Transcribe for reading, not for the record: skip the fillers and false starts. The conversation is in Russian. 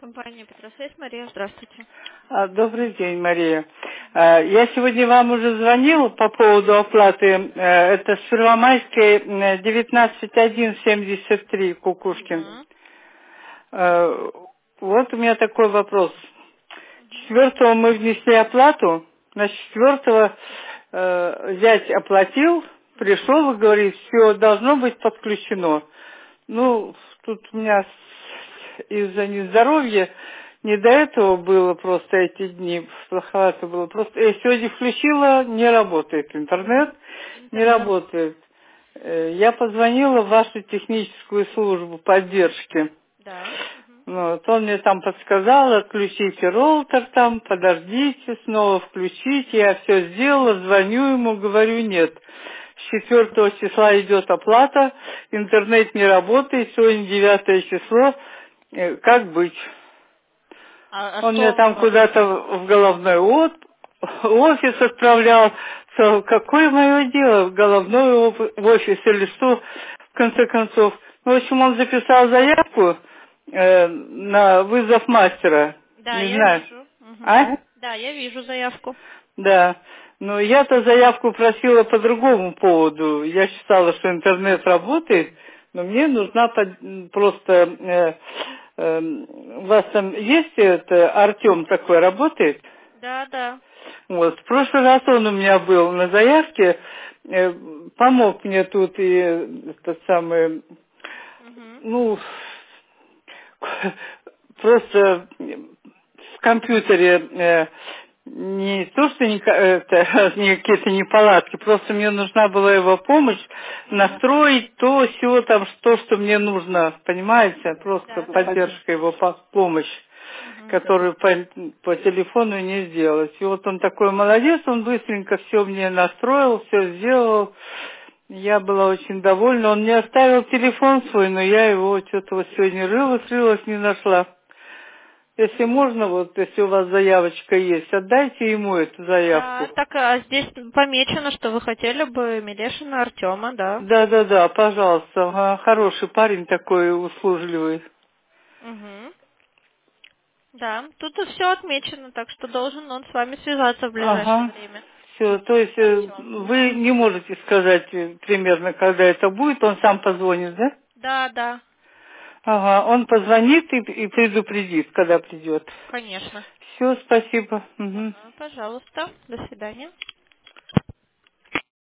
Компания Петросвязь, Мария, здравствуйте. Добрый день, Мария. Я сегодня вам уже звонила по поводу оплаты. Это с Первомайской 19.173 Кукушкин. Мгм. Вот у меня такой вопрос. 4 мы внесли оплату, значит, 4 зять оплатил, пришел и говорит, все должно быть подключено. Ну, тут у меня из-за нездоровья не до этого было просто эти дни, плоховато было. Просто я сегодня включила, не работает интернет, не Интернет. работает. Я позвонила в вашу техническую службу поддержки. Да. Мгм. Ну, вот он мне там подсказал, отключите роутер там, подождите, снова включите. Я все сделала, звоню ему, говорю, нет. С 4 числа идет оплата, интернет не работает, сегодня 9 число, как быть? А Он меня что там вас... куда-то в головной офис отправлял. Сказал, какое мое дело, в головной офис или что, в конце концов. Ну, в общем, он записал заявку на вызов мастера. Да, Не я знаю. вижу. Мгм. А? Да, я вижу заявку. Да. Но я-то заявку просила по другому поводу. Я считала, что интернет работает, но мне нужна просто... у вас там есть это, Артем такой работает? Да, да. Вот. В прошлый раз он у меня был на заявке, помог мне тут и этот самый, Мгм. ну, просто в компьютере не то, что не какие-то неполадки, просто мне нужна была его помощь настроить то, все там, то, что мне нужно, понимаете, просто Да, да. поддержка его, помощь, Мгм. которую по телефону не сделать. И вот он такой молодец, он быстренько все мне настроил, все сделал. Я была очень довольна. Он мне оставил телефон свой, но я его что-то вот сегодня рылась, не нашла. Если можно, вот если у вас заявочка есть, отдайте ему эту Да, заявку. так здесь помечено, что вы хотели бы Милешина Артема, да. Да, пожалуйста. Ага, хороший парень такой услужливый. Угу. Да, тут все отмечено, так что должен он с вами связаться в ближайшее Ага. время. Все, то есть Артем. вы не можете сказать примерно, когда это будет, он сам позвонит, да? Да, да, Ага, он позвонит и предупредит, когда придет. конечно. Все, спасибо. Мгм. Пожалуйста. До свидания.